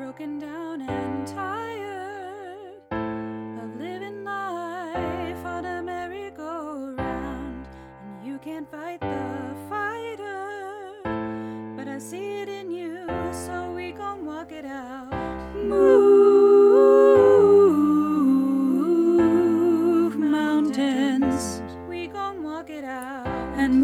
broken down and tired of living life on a merry-go-round, and you can't fight the fighter, but I see it in you, so we gon' walk it out. Move mountains, we gon' walk it out. And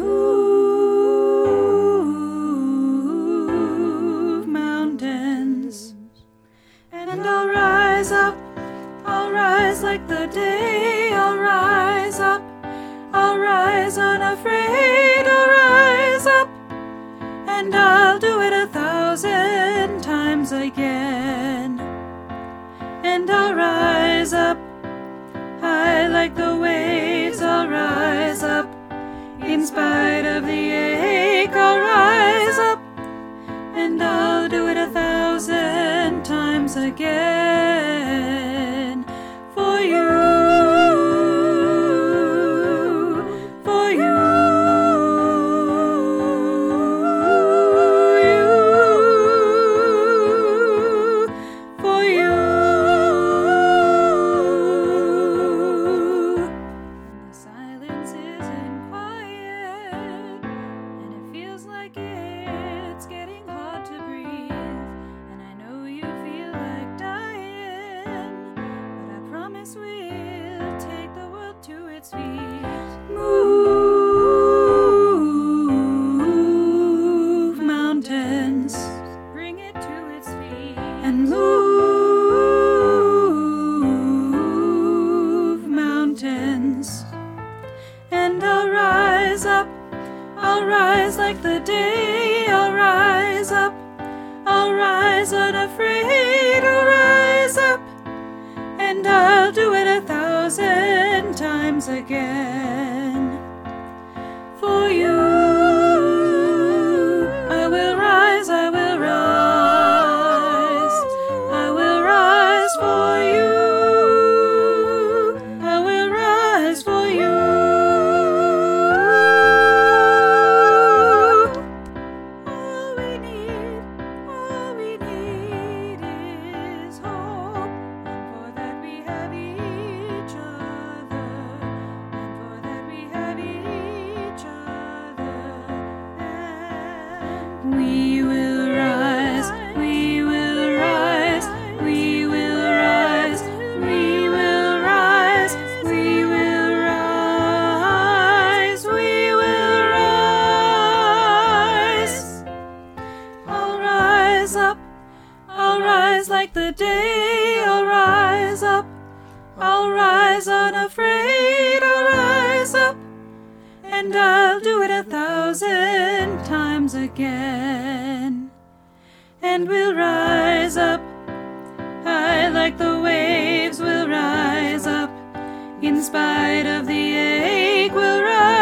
move mountains. And I'll rise up, I'll rise like the day, I'll rise up, I'll rise unafraid, I'll rise up, and I'll do it 1,000 times again. And I'll rise up, high like the waves, I'll rise up, in spite of the ache, I'll rise up, and I'll do it 1,000 times again. For you, for you, for you. The silence isn't quiet, and it feels like it's getting hard to breathe. And I know you feel like dying, but I promise we'll take the world to its feet. Move mountains, bring it to its feet. And move mountains. And I'll rise up, I'll rise like the day, I'll rise up, I'll rise unafraid, I'll rise up, and I'll do it 1,000 times again. For you, I will rise, I will rise, I will rise for you, I will rise for you. All we need is hope, and for that we have each other, and for that we have each other. And we will rise, we will rise, we will rise, we will rise, we will rise, we will rise. I'll rise up, I'll rise like the day, I'll rise up, I'll rise unafraid, I'll rise up, and I'll do it 1,000 times again. And we'll rise up, high like the waves, we'll rise up, in spite of the ache, we'll rise